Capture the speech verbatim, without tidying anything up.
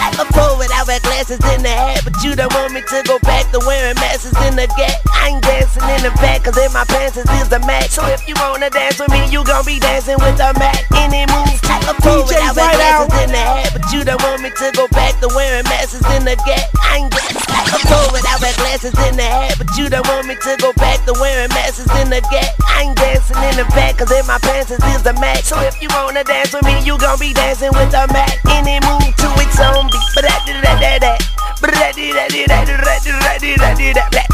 like a poet. I wear glasses in the hat, but you don't want me to go back to wearing masses in the gap. I ain't dancing in the back, cause in my pants is a Mac. So if you wanna dance with me, you gon' be dancing with a Mac. Any moves like a poet. I wear glasses in the hat, but you don't want me to go back to wearing masses in the gap. I ain't dancing like a poet. I wear glasses in the hat, but you don't want me to go back to wearing masses in the gap. I ain't dancing in the back, cause in my pants is a Mac. So if you wanna dance with me, you gon' be dancing with a Mac. Any move to its own beat, but I did that, that, that. But I did that, did that, did that, did that, did that, did that.